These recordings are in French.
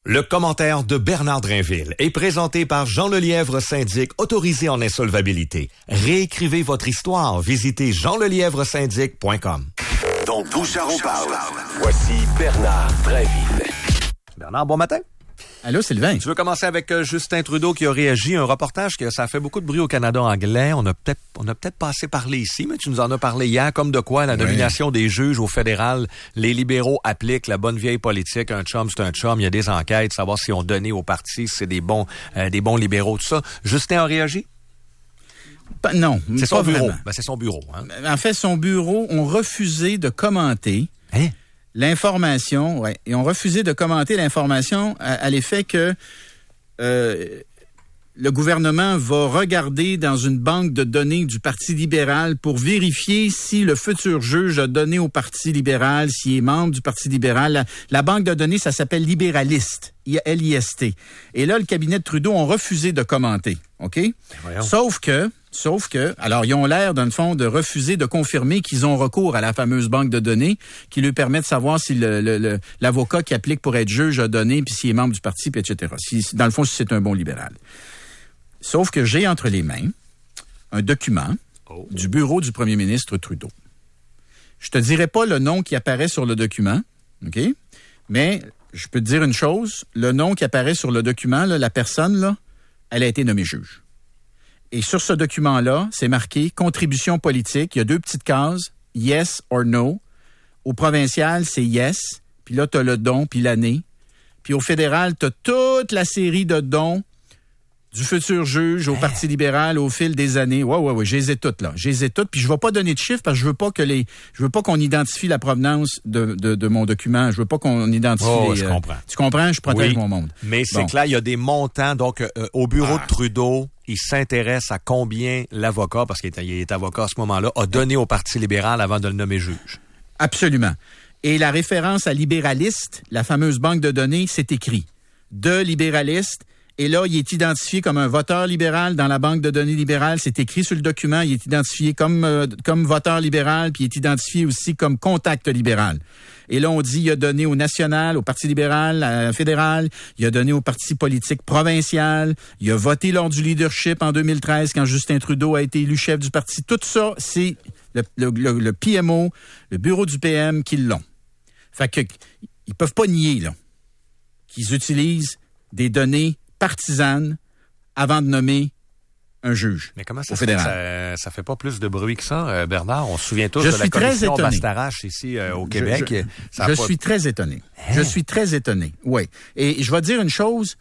Le commentaire de Bernard Drainville est présenté par Jean Lelièvre, syndic autorisé en insolvabilité. Réécrivez votre histoire. Visitez jeanlelièvresyndic.com. Donc, Bouchard, on parle. Voici Bernard Drainville. Bernard, bon matin. Allô, Sylvain. Tu veux commencer avec Justin Trudeau qui a réagi à un reportage que ça a fait beaucoup de bruit au Canada anglais. On a peut-être pas assez parlé ici, mais tu nous en as parlé hier, comme de quoi la nomination des juges au fédéral, les libéraux appliquent la bonne vieille politique. Un chum, c'est un chum. Il y a des enquêtes, savoir si on donné au parti, si c'est des bons libéraux, tout ça. Justin a réagi? Non, c'est son bureau. Vraiment. Ben, c'est son bureau. Hein? En fait, son bureau ont refusé de commenter l'information. Ouais, ils ont refusé de commenter l'information à l'effet que le gouvernement va regarder dans une banque de données du Parti libéral pour vérifier si le futur juge a donné au Parti libéral, s'il est membre du Parti libéral. La banque de données, ça s'appelle Libéraliste, LIST. Et là, le cabinet de Trudeau ont refusé de commenter. OK? Sauf que, alors, ils ont l'air, dans le fond, de refuser de confirmer qu'ils ont recours à la fameuse banque de données qui lui permet de savoir si l'avocat qui applique pour être juge a donné, puis s'il est membre du parti, puis etc. Dans le fond, si c'est un bon libéral. Sauf que j'ai entre les mains un document du bureau du premier ministre Trudeau. Je te dirai pas le nom qui apparaît sur le document, OK? Mais je peux te dire une chose, le nom qui apparaît sur le document, là, la personne, là, elle a été nommée juge. Et sur ce document-là, c'est marqué « Contribution politique ». Il y a 2 petites cases, « Yes » or « No ». Au provincial, c'est « Yes ». Puis là, tu as le don, puis l'année. Puis au fédéral, tu as toute la série de dons du futur juge au Parti libéral au fil des années. Ouais, je les ai toutes, là. Je les ai toutes. Puis je ne vais pas donner de chiffres parce que je veux pas qu'on identifie la provenance de mon document. Je veux pas qu'on identifie je comprends. Tu comprends? Je protège mon monde. Mais c'est que là, il y a des montants. Donc, au bureau de Trudeau, il s'intéresse à combien l'avocat, parce qu'il est avocat à ce moment-là, a donné au Parti libéral avant de le nommer juge. Absolument. Et la référence à libéraliste, la fameuse banque de données, c'est écrit. De libéraliste. Et là, il est identifié comme un voteur libéral dans la banque de données libérale. C'est écrit sur le document. Il est identifié comme voteur libéral, puis il est identifié aussi comme contact libéral. Et là, on dit il a donné au national, au Parti libéral, fédéral. Il a donné au parti politique provincial. Il a voté lors du leadership en 2013 quand Justin Trudeau a été élu chef du parti. Tout ça, c'est le PMO, le bureau du PM qui l'ont. Fait que ils peuvent pas nier là qu'ils utilisent des données partisanes avant de nommer un juge. Mais comment ça se fait que ça fait pas plus de bruit que ça, Bernard? On se souvient tous de la commission Bastarache ici au Québec. Je suis très étonné. Je suis très étonné, oui. Et je vais te dire une chose,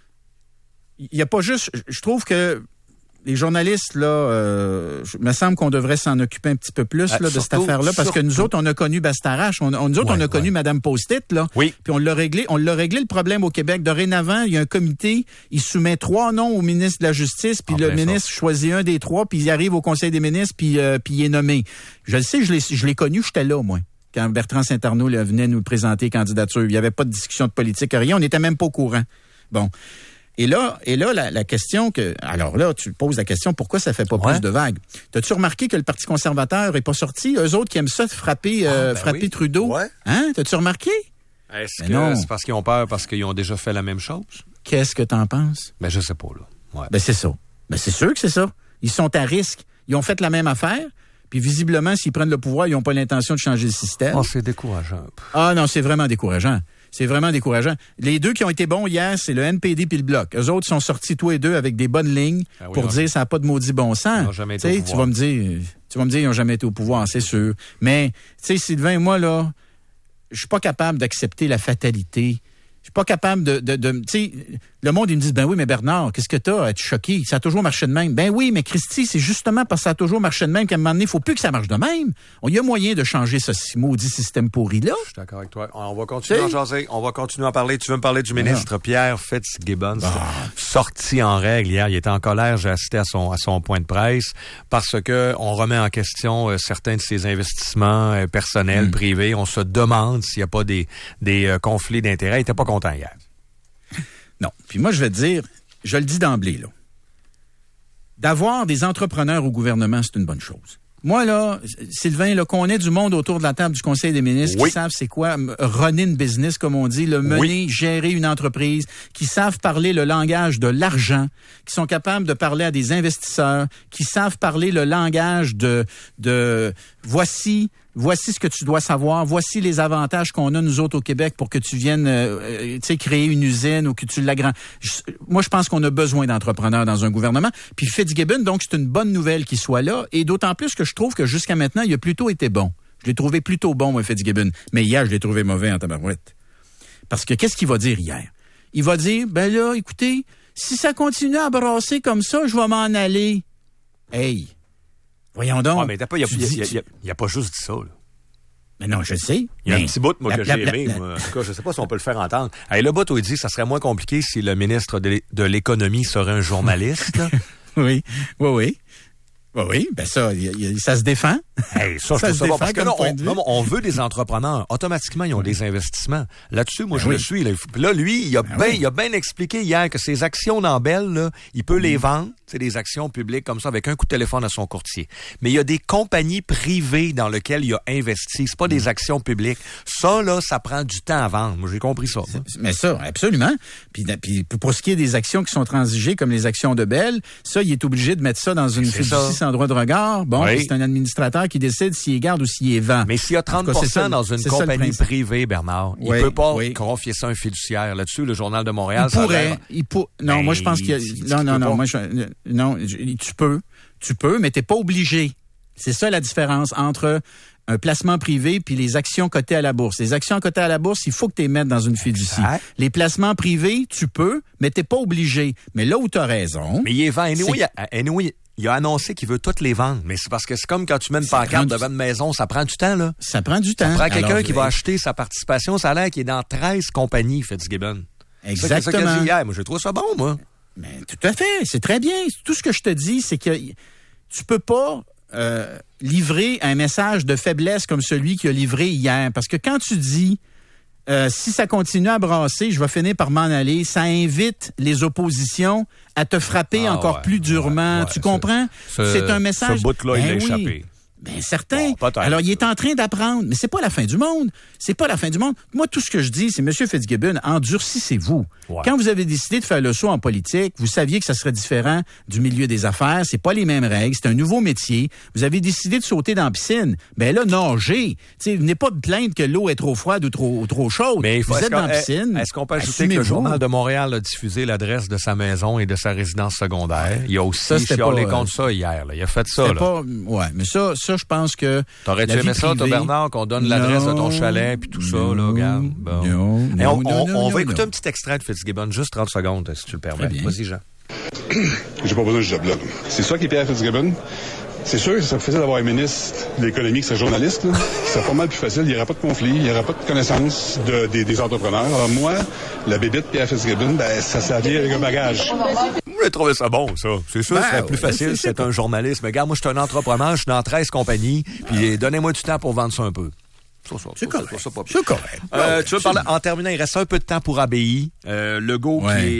il n'y a pas juste... Je trouve que les journalistes, là, il me semble qu'on devrait s'en occuper un petit peu plus là, de cette affaire-là, parce que nous autres, on a connu Bastarache, on a connu Mme Post-it, là, puis on l'a réglé le problème au Québec. Dorénavant, il y a un comité, il soumet 3 noms au ministre de la Justice, puis le ministre choisit un des 3, puis il arrive au Conseil des ministres, puis il est nommé. Je le sais, je l'ai connu, j'étais là, moi, quand Bertrand Saint-Arnaud là, venait nous présenter candidature. Il n'y avait pas de discussion de politique, rien, on n'était même pas au courant. Bon. Et là, la question que... Alors là, tu poses la question, pourquoi ça fait pas plus de vagues? T'as-tu remarqué que le Parti conservateur est pas sorti? Eux autres qui aiment ça, frapper Trudeau. Ouais. Hein? T'as-tu remarqué? Est-ce que c'est parce qu'ils ont peur, parce qu'ils ont déjà fait la même chose? Qu'est-ce que t'en penses? Ben, je sais pas, là. Ouais. Ben, c'est ça. Ben, c'est sûr que c'est ça. Ils sont à risque. Ils ont fait la même affaire. Puis visiblement, s'ils prennent le pouvoir, ils n'ont pas l'intention de changer le système. Oh, c'est décourageant. Ah non, c'est vraiment décourageant. C'est vraiment décourageant. Les 2 qui ont été bons hier, c'est le NPD puis le Bloc. Eux autres sont sortis tous les 2 avec des bonnes lignes pour dire ça n'a pas de maudit bon sens. Ils n'ont jamais été au pouvoir. Tu vas me dire ils n'ont jamais été au pouvoir, c'est sûr. Mais tu sais, Sylvain, moi là, je suis pas capable d'accepter la fatalité. Je suis pas capable de tu sais, le monde, ils me disent, ben oui, mais Bernard, qu'est-ce que t'as à être choqué? Ça a toujours marché de même. Ben oui, mais Christy, c'est justement parce que ça a toujours marché de même qu'à un moment donné, il faut plus que ça marche de même. Il y a moyen de changer ce maudit système pourri-là. Je suis d'accord avec toi. On va continuer à jaser. On va continuer à parler. Tu veux me parler du ministre Pierre Fitzgibbon, sorti en règle hier. Il était en colère. J'ai assisté à son point de presse parce que on remet en question certains de ses investissements personnels, privés. On se demande s'il n'y a pas des conflits d'intérêts. Il était pas content hier. Non. Puis moi, je vais te dire, je le dis d'emblée, là. D'avoir des entrepreneurs au gouvernement, c'est une bonne chose. Moi, là, Sylvain, là, qu'on ait du monde autour de la table du Conseil des ministres qui savent c'est quoi runner une business, comme on dit, mener, gérer une entreprise, qui savent parler le langage de l'argent, qui sont capables de parler à des investisseurs, qui savent parler le langage de voici ce que tu dois savoir, voici les avantages qu'on a nous autres au Québec pour que tu viennes créer une usine ou que tu l'agrandisses. Moi, je pense qu'on a besoin d'entrepreneurs dans un gouvernement. Puis Fitzgibbon, donc, c'est une bonne nouvelle qu'il soit là. Et d'autant plus que je trouve que jusqu'à maintenant, il a plutôt été bon. Je l'ai trouvé plutôt bon, moi, Fitzgibbon. Mais hier, je l'ai trouvé mauvais en tabarouette. Parce que qu'est-ce qu'il va dire hier? Il va dire, ben là, écoutez, si ça continue à brasser comme ça, je vais m'en aller. Hey! Voyons donc. Ah, mais il a pas juste dit ça, là. Mais non, je sais. Il y a un petit bout, moi, que j'ai aimé. Moi. En tout cas, je sais pas si on peut le faire entendre. Hey, le bout où il dit, ça serait moins compliqué si le ministre de l'Économie serait un journaliste. Oui, ben ça se défend. Hey, ça je trouve ça bon, parce que là, on veut des entrepreneurs. Automatiquement, ils ont des investissements. Là-dessus, moi, je le suis. Là, lui, il a bien expliqué hier que ses actions dans Bell, là, il peut les vendre. C'est des actions publiques comme ça, avec un coup de téléphone à son courtier. Mais il y a des compagnies privées dans lesquelles il a investi. C'est pas des actions publiques. Ça, là, ça prend du temps à vendre. Moi, j'ai compris ça. Mais ça, absolument. Puis pour ce qui est des actions qui sont transigées, comme les actions de Bell, ça, il est obligé de mettre ça dans une fiducie sans droit de regard. Bon, c'est un administrateur qui décide s'il garde ou s'il vend. Mais s'il y a 30% dans une compagnie privée, Bernard, il peut pas confier ça à un fiduciaire. Là-dessus, le Journal de Montréal, Non, moi, je pense qu'il y a... Non, tu peux, mais t'es pas obligé. C'est ça la différence entre un placement privé puis les actions cotées à la bourse. Les actions cotées à la bourse, il faut que tu les mettes dans une fiducie. Les placements privés, tu peux, mais t'es pas obligé. Mais là où tu as raison... Mais il est vend. Il a annoncé qu'il veut toutes les vendre. Mais c'est parce que c'est comme quand tu mets une pancarte devant une maison, ça prend du temps, là. Ça prend du temps. Ça prend quelqu'un qui va acheter sa participation. Ça a l'air qu'il est dans 13 compagnies, Fitzgibbon. Exactement. C'est ça qu'il a dit hier. Moi, je trouve ça bon, moi. Mais tout à fait, c'est très bien. Tout ce que je te dis, c'est que tu peux pas livrer un message de faiblesse comme celui qu'il a livré hier. Parce que quand tu dis si ça continue à brasser, je vais finir par m'en aller, ça invite les oppositions à te frapper encore plus durement. Tu comprends? C'est un message. Ce bout-là, il a échappé. Ben certain. Bon, alors, il est en train d'apprendre, mais c'est pas la fin du monde. C'est pas la fin du monde. Moi, tout ce que je dis, c'est M. Fitzgibbon, endurcissez-vous. Ouais. Quand vous avez décidé de faire le saut en politique, vous saviez que ça serait différent du milieu des affaires. C'est pas les mêmes règles. C'est un nouveau métier. Vous avez décidé de sauter dans la piscine. Ben là, nagez. T'sais, venez pas de plaindre que l'eau est trop froide ou trop chaude. Mais vous êtes dans la piscine. Est-ce qu'on peut ajouter que le Journal de Montréal a diffusé l'adresse de sa maison et de sa résidence secondaire? Il a aussi chialé contre ça hier. Là. Il a fait ça. Là. Mais ça, je pense que... T'aurais-tu aimé ça, toi, Bernard, qu'on donne l'adresse de ton chalet puis tout ça, là, regarde? Bon. On va écouter un petit extrait de Fitzgibbon, juste 30 secondes, si tu le permets. Vas-y, Jean. J'ai pas besoin de ce job-là. C'est ça qui est Pierre Fitzgibbon. C'est sûr que ça serait facile d'avoir un ministre de l'économie qui serait journaliste. Là. C'est pas mal plus facile. Il n'y aura pas de conflit, il n'y aura pas de connaissance des entrepreneurs. Alors moi, la bébite Pierre Fitzgibbon, ça vient avec un bagage. J'ai trouvé ça bon, ça. C'est sûr, c'est plus facile si c'est un journaliste. Mais regarde, moi, je suis un entrepreneur, je suis dans 13 compagnies, puis donnez-moi du temps pour vendre ça un peu. C'est correct. Tu veux parler, en terminant, il reste un peu de temps pour ABI. Legault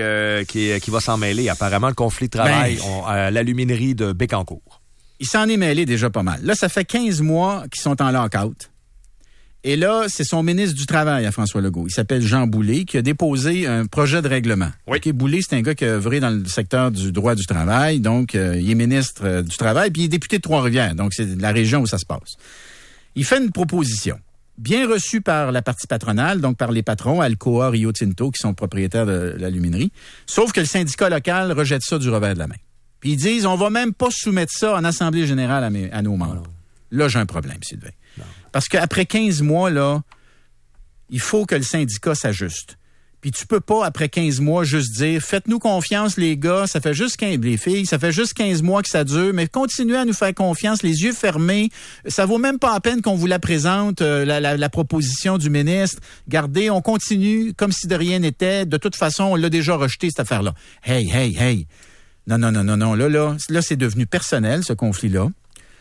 qui va s'en mêler. Apparemment, le conflit de travail à l'aluminerie de Bécancour. Il s'en est mêlé déjà pas mal. Là, ça fait 15 mois qu'ils sont en lock-out. Et là, c'est son ministre du Travail à François Legault. Il s'appelle Jean Boulet, qui a déposé un projet de règlement. Oui. Okay, Boulet, c'est un gars qui a œuvré dans le secteur du droit du travail. Donc, il est ministre du Travail, puis il est député de Trois-Rivières. Donc, c'est la région où ça se passe. Il fait une proposition, bien reçue par la partie patronale, donc par les patrons, Alcoa, Rio Tinto, qui sont propriétaires de l'aluminerie. Sauf que le syndicat local rejette ça du revers de la main. Puis ils disent, on va même pas soumettre ça en Assemblée générale à nos membres. Là, j'ai un problème, Sylvain. Parce qu'après 15 mois, là, il faut que le syndicat s'ajuste. Puis tu peux pas, après 15 mois, juste dire, faites-nous confiance, les gars, ça fait juste 15, les filles, ça fait juste 15 mois que ça dure, mais continuez à nous faire confiance, les yeux fermés. Ça vaut même pas la peine qu'on vous la présente, la proposition du ministre. Gardez, on continue comme si de rien n'était. De toute façon, on l'a déjà rejeté, cette affaire-là. Hey. Non. Là, c'est devenu personnel, ce conflit-là.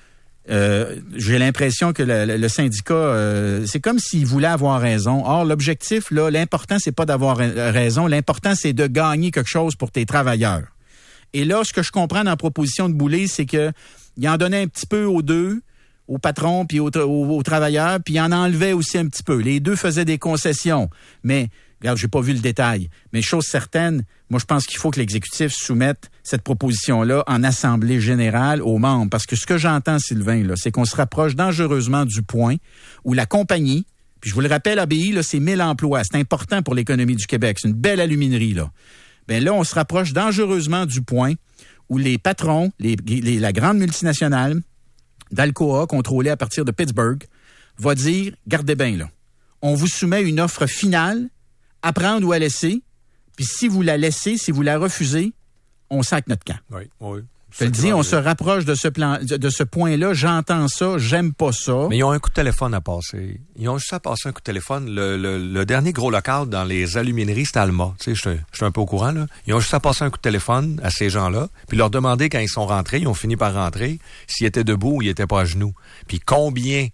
J'ai l'impression que le syndicat, c'est comme s'il voulait avoir raison. Or, l'objectif, là, l'important, c'est pas d'avoir raison. L'important, c'est de gagner quelque chose pour tes travailleurs. Et là, ce que je comprends dans la proposition de Boulet, c'est que il en donnait un petit peu aux deux, aux patrons puis aux travailleurs, puis il en enlevait aussi un petit peu. Les deux faisaient des concessions. Mais, regarde, j'ai pas vu le détail. Mais chose certaine, moi, je pense qu'il faut que l'exécutif soumette cette proposition-là en assemblée générale aux membres. Parce que ce que j'entends, Sylvain, là, c'est qu'on se rapproche dangereusement du point où la compagnie, puis je vous le rappelle, ABI, là, c'est 1000 emplois. C'est important pour l'économie du Québec. C'est une belle aluminerie, là. Ben là, on se rapproche dangereusement du point où les patrons, la grande multinationale d'Alcoa, contrôlée à partir de Pittsburgh, va dire, gardez bien là, on vous soumet une offre finale, à prendre ou à laisser, puis si vous la laissez, si vous la refusez, on sac notre camp. Oui. Je te le dis, on se rapproche de ce point-là, j'entends ça, j'aime pas ça. Mais ils ont un coup de téléphone à passer. Ils ont juste à passer un coup de téléphone. Le dernier gros local dans les alumineries, c'était Alma. Tu sais, je suis un peu au courant, là. Ils ont juste à passer un coup de téléphone à ces gens-là, puis leur demander quand ils sont rentrés, ils ont fini par rentrer, s'ils étaient debout ou ils étaient pas à genoux. Puis combien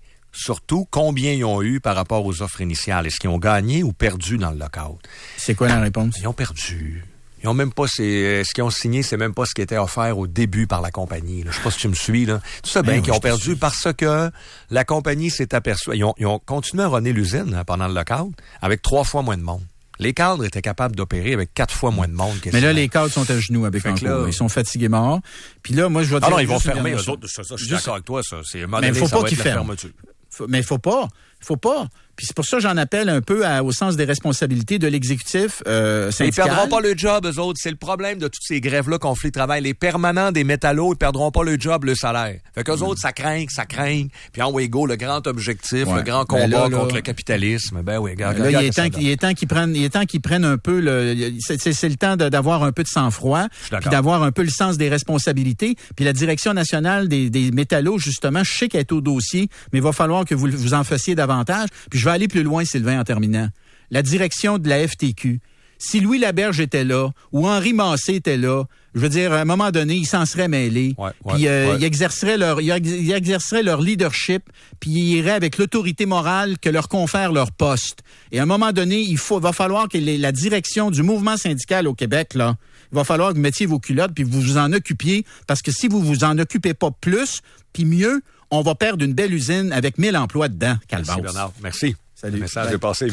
ils ont eu par rapport aux offres initiales. Est-ce qu'ils ont gagné ou perdu dans le lockout? C'est quoi la réponse? Ils ont perdu. Ils ont même pas ce qu'ils ont signé, c'est même pas ce qui était offert au début par la compagnie. Là. Je sais pas si tu me suis, là. Tu sais bien qu'ils ont perdu parce que la compagnie s'est aperçue. Ils ont continué à runner l'usine pendant le lockout avec 3 fois moins de monde. Les cadres étaient capables d'opérer avec 4 fois moins de monde. Mais là, les cadres sont à genoux avec un coup. Ils sont fatigués morts. Puis là, moi, je vais dire... Ah non, ils vont fermer eux autres. Ça, je suis d'accord avec toi, ça. Mais il faut pas qu'ils ferment. Mais il faut pas. Puis c'est pour ça que j'en appelle un peu au sens des responsabilités de l'exécutif syndical. Ils perdront pas le job, eux autres. C'est le problème de toutes ces grèves-là, conflits de travail. Les permanents des métallos, ils perdront pas le job, le salaire. Fait qu'eux autres, ça craint. Puis en go, le grand objectif, le grand combat contre le capitalisme. Ben oui, regarde. Là, il est temps qu'ils prennent un peu c'est le temps d'avoir un peu de sang-froid, puis d'avoir un peu le sens des responsabilités. Puis la direction nationale des métallos, justement, je sais qu'elle est au dossier, mais il va falloir que vous en fassiez davantage. Puis je vais aller plus loin, Sylvain, en terminant. La direction de la FTQ. Si Louis Laberge était là, ou Henri Massé était là, je veux dire, à un moment donné, ils s'en seraient mêlés. Puis ils exerceraient leur leadership, puis ils iraient avec l'autorité morale que leur confère leur poste. Et à un moment donné, il va falloir que la direction du mouvement syndical au Québec, là, il va falloir que vous mettiez vos culottes, puis vous vous en occupiez, parce que si vous vous en occupez pas plus, puis mieux, on va perdre une belle usine avec 1000 emplois dedans, Calvados. Merci Bernard. Merci. Salut. Le message est passé.